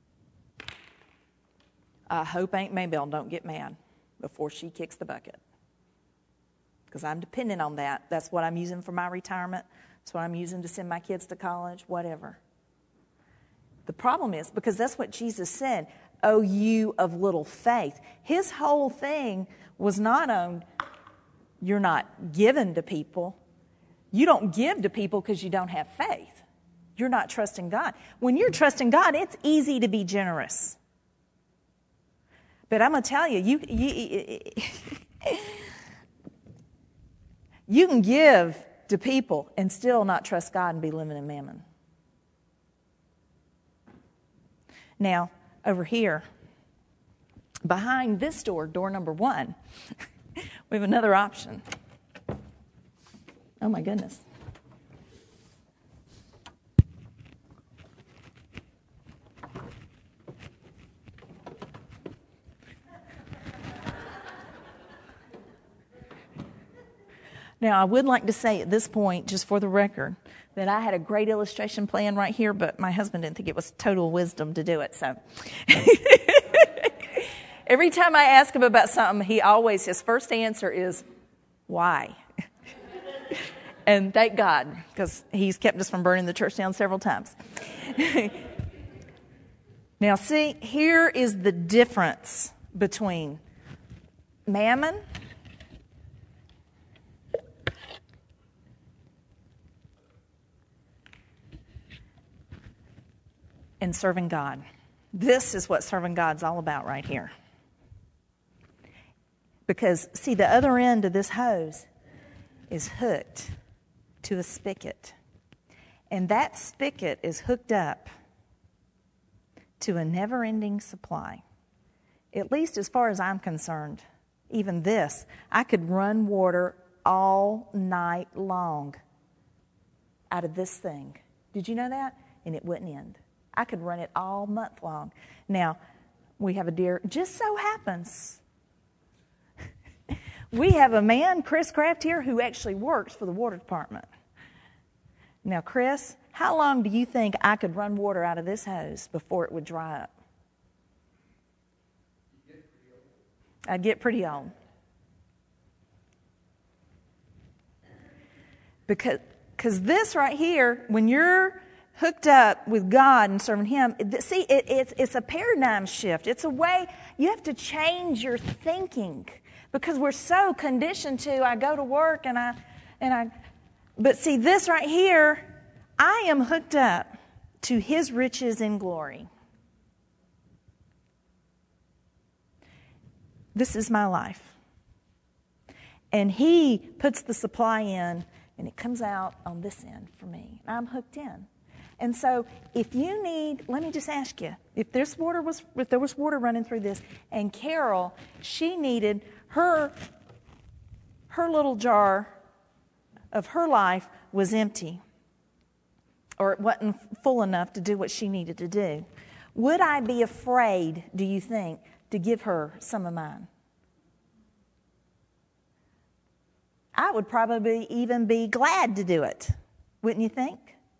I hope Aunt Maybelle don't get mad before she kicks the bucket. Because I'm dependent on that. That's what I'm using for my retirement. That's what I'm using to send my kids to college, whatever. The problem is, because that's what Jesus said, "O you of little faith." His whole thing was not on, you're not giving to people. You don't give to people because you don't have faith. You're not trusting God. When you're trusting God, it's easy to be generous. But I'm going to tell you, you can give to people and still not trust God and be living in mammon. Now, over here, behind this door, door number 1, we have another option. Oh, my goodness. Now, I would like to say at this point, just for the record, that I had a great illustration plan right here, but my husband didn't think it was total wisdom to do it. So every time I ask him about something, his first answer is, why? And thank God, because he's kept us from burning the church down several times. Now, see, here is the difference between mammon and serving God. This is what serving God's all about right here. Because, see, the other end of this hose is hooked to a spigot. And that spigot is hooked up to a never-ending supply. At least as far as I'm concerned. Even this, I could run water all night long out of this thing. Did you know that? And it wouldn't end. I could run it all month long. Now, we have a dear, just so happens, we have a man, Chris Kraft here, who actually works for the water department. Now, Chris, how long do you think I could run water out of this hose before it would dry up? I'd get pretty old. Because this right here, when you're hooked up with God and serving Him, see, it's a paradigm shift. It's a way you have to change your thinking because we're so conditioned to, I go to work but see, this right here, I am hooked up to His riches in glory. This is my life. And He puts the supply in, and it comes out on this end for me. I'm hooked in. And so if you need, let me just ask you, if there was water running through this, and Carol, she needed her little jar of her life was empty, or it wasn't full enough to do what she needed to do, would I be afraid, do you think, to give her some of mine? I would probably even be glad to do it, wouldn't you think?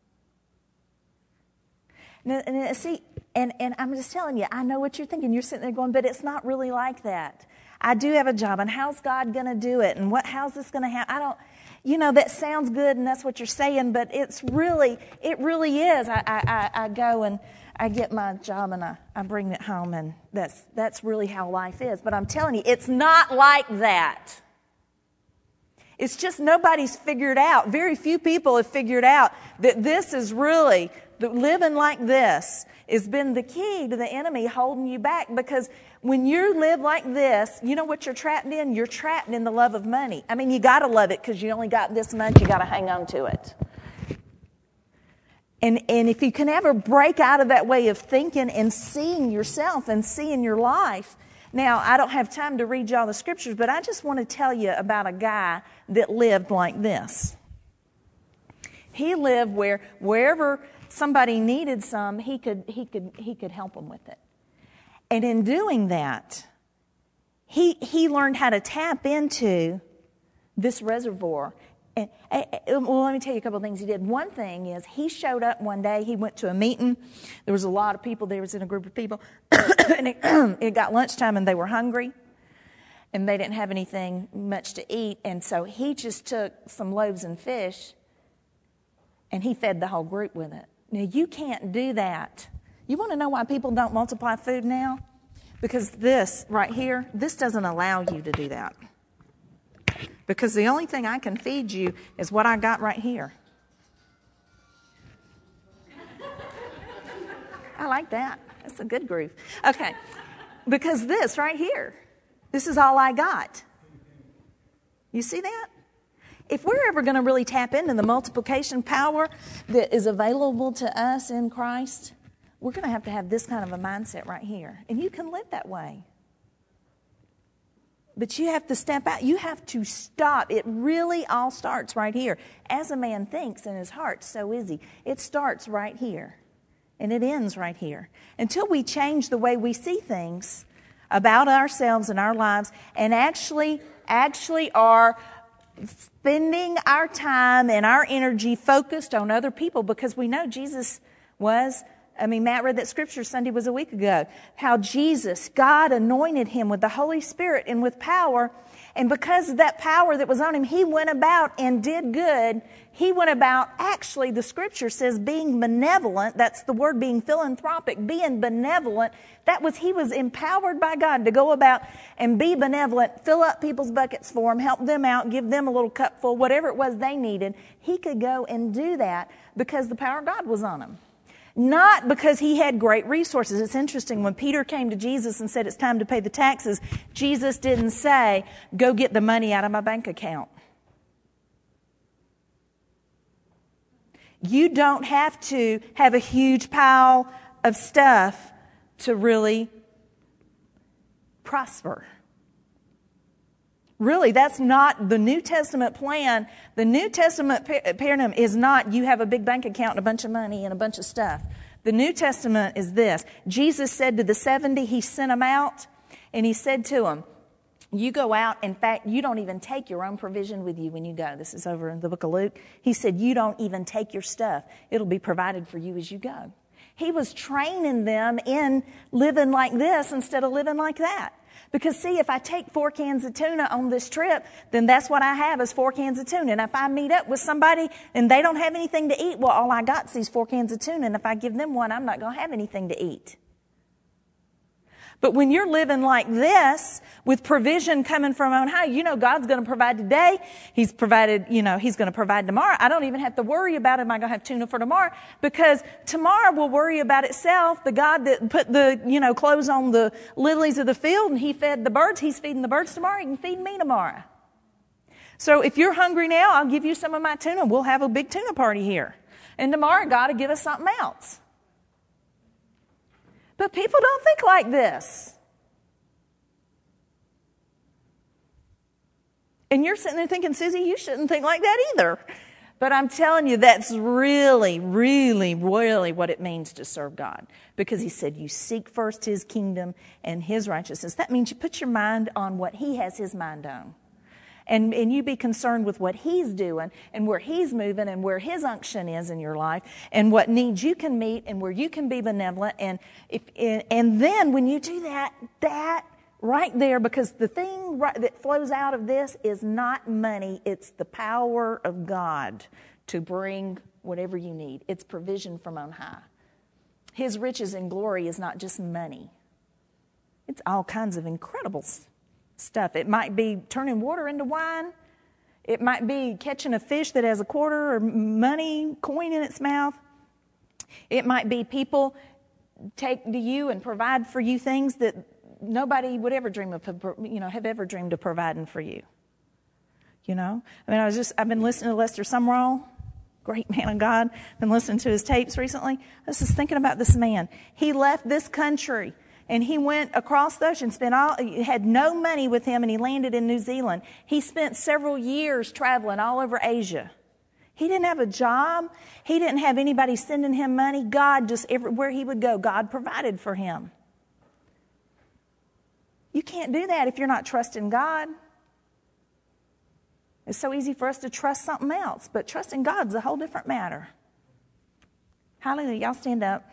And see, and I'm just telling you, I know what you're thinking. You're sitting there going, but it's not really like that. I do have a job, and how's God going to do it? And how's this going to happen? That sounds good, and that's what you're saying, but it really is. I go and I get my job, and I bring it home, and that's really how life is. But I'm telling you, it's not like that. It's just nobody's figured out. Very few people have figured out that this is really, that living like this has been the key to the enemy holding you back. Because when you live like this, you know what you're trapped in? You're trapped in the love of money. I mean, you got to love it because you only got this much. You got to hang on to it. And if you can ever break out of that way of thinking and seeing yourself and seeing your life. Now, I don't have time to read you all the scriptures, but I just want to tell you about a guy that lived like this. He lived wherever somebody needed some, he could help them with it. And in doing that, he learned how to tap into this reservoir. And, well, let me tell you a couple of things he did. One thing is he showed up one day. He went to a meeting. There was a lot of people. There was in a group of people. And it got lunchtime, and they were hungry. And they didn't have anything much to eat. And so he just took some loaves and fish, and he fed the whole group with it. Now, you can't do that. You want to know why people don't multiply food now? Because this right here, this doesn't allow you to do that. Because the only thing I can feed you is what I got right here. I like that. That's a good groove. Okay. Because this right here, this is all I got. You see that? If we're ever going to really tap into the multiplication power that is available to us in Christ, we're going to have this kind of a mindset right here. And you can live that way. But you have to step out. You have to stop. It really all starts right here. As a man thinks in his heart, so is he. It starts right here. And it ends right here. Until we change the way we see things about ourselves and our lives and actually are spending our time and our energy focused on other people, because we know Jesus was... Matt read that scripture Sunday was a week ago, how Jesus, God anointed him with the Holy Spirit and with power. And because of that power that was on him, he went about and did good. He went about, actually, the scripture says being benevolent. That's the word, being philanthropic, being benevolent. He was empowered by God to go about and be benevolent, fill up people's buckets for them, help them out, give them a little cupful, whatever it was they needed. He could go and do that because the power of God was on him. Not because he had great resources. It's interesting, when Peter came to Jesus and said it's time to pay the taxes, Jesus didn't say, go get the money out of my bank account. You don't have to have a huge pile of stuff to really prosper. Really, that's not the New Testament plan. The New Testament paradigm is not you have a big bank account and a bunch of money and a bunch of stuff. The New Testament is this. Jesus said to the 70, he sent them out, and he said to them, you go out. In fact, you don't even take your own provision with you when you go. This is over in the book of Luke. He said, you don't even take your stuff. It'll be provided for you as you go. He was training them in living like this instead of living like that. Because see, if I take 4 cans of tuna on this trip, then that's what I have is 4 cans of tuna. And if I meet up with somebody and they don't have anything to eat, well, all I got is these 4 cans of tuna. And if I give them one, I'm not going to have anything to eat. But when you're living like this, with provision coming from on high, you know God's going to provide today. He's provided, He's going to provide tomorrow. I don't even have to worry about am I going to have tuna for tomorrow, because tomorrow will worry about itself. The God that put the, clothes on the lilies of the field and He fed the birds, He's feeding the birds tomorrow. He can feed me tomorrow. So if you're hungry now, I'll give you some of my tuna. We'll have a big tuna party here. And tomorrow God will give us something else. But people don't think like this. And you're sitting there thinking, Susie, you shouldn't think like that either. But I'm telling you, that's really, really, really what it means to serve God. Because He said, you seek first His kingdom and His righteousness. That means you put your mind on what He has His mind on. And you be concerned with what He's doing and where He's moving and where His unction is in your life and what needs you can meet and where you can be benevolent. And then when you do that right there, because the thing that flows out of this is not money, it's the power of God to bring whatever you need. It's provision from on high. His riches and glory is not just money. It's all kinds of incredible stuff. It might be turning water into wine. It might be catching a fish that has a quarter or money coin in its mouth. It might be people take to you and provide for you things that nobody would ever dream of, have ever dreamed of providing for you. I've been listening to Lester Sumrall, great man of God. Been listening to his tapes recently. I was just thinking about this man. He left this country and he went across the ocean, had no money with him, and he landed in New Zealand. He spent several years traveling all over Asia. He didn't have a job. He didn't have anybody sending him money. God, just everywhere he would go, God provided for him. You can't do that if you're not trusting God. It's so easy for us to trust something else, but trusting God's a whole different matter. Hallelujah. Y'all stand up.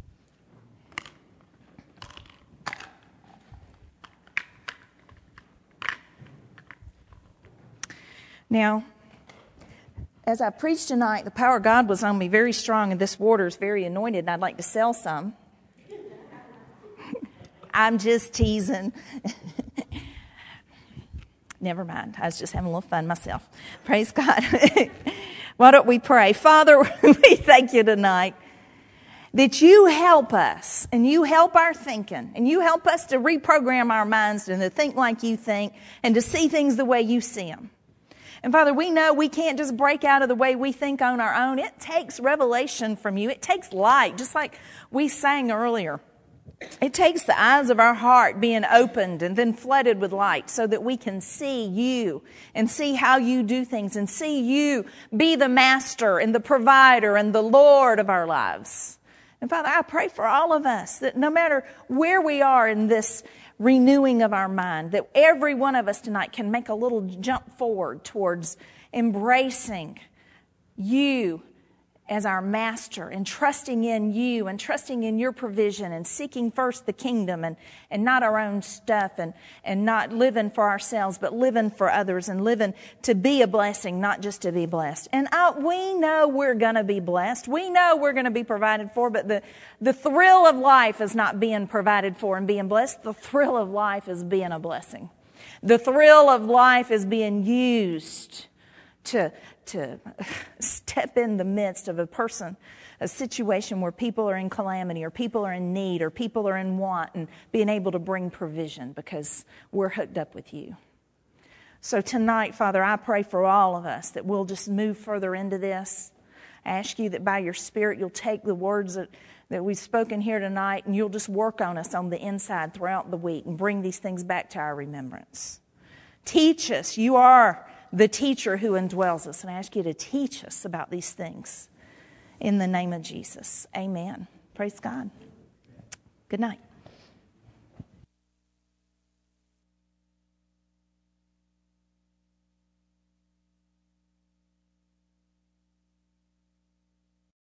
Now, as I preached tonight, the power of God was on me very strong, and this water is very anointed, and I'd like to sell some. I'm just teasing. Never mind. I was just having a little fun myself. Praise God. Why don't we pray? Father, we thank you tonight that you help us and you help our thinking and you help us to reprogram our minds and to think like you think and to see things the way you see them. And Father, we know we can't just break out of the way we think on our own. It takes revelation from you. It takes light, just like we sang earlier. It takes the eyes of our heart being opened and then flooded with light so that we can see you and see how you do things and see you be the master and the provider and the Lord of our lives. And Father, I pray for all of us that no matter where we are in this renewing of our mind, that every one of us tonight can make a little jump forward towards embracing you as our master and trusting in you and trusting in your provision and seeking first the kingdom and not our own stuff and not living for ourselves but living for others and living to be a blessing, not just to be blessed. And we know we're going to be blessed. We know we're going to be provided for, but the thrill of life is not being provided for and being blessed. The thrill of life is being a blessing. The thrill of life is being used to step in the midst of a situation where people are in calamity or people are in need or people are in want, and being able to bring provision because we're hooked up with you. So tonight, Father, I pray for all of us that we'll just move further into this. I ask you that by your Spirit you'll take the words that we've spoken here tonight and you'll just work on us on the inside throughout the week and bring these things back to our remembrance. Teach us. You are the teacher who indwells us. And I ask you to teach us about these things in the name of Jesus. Amen. Praise God. Good night.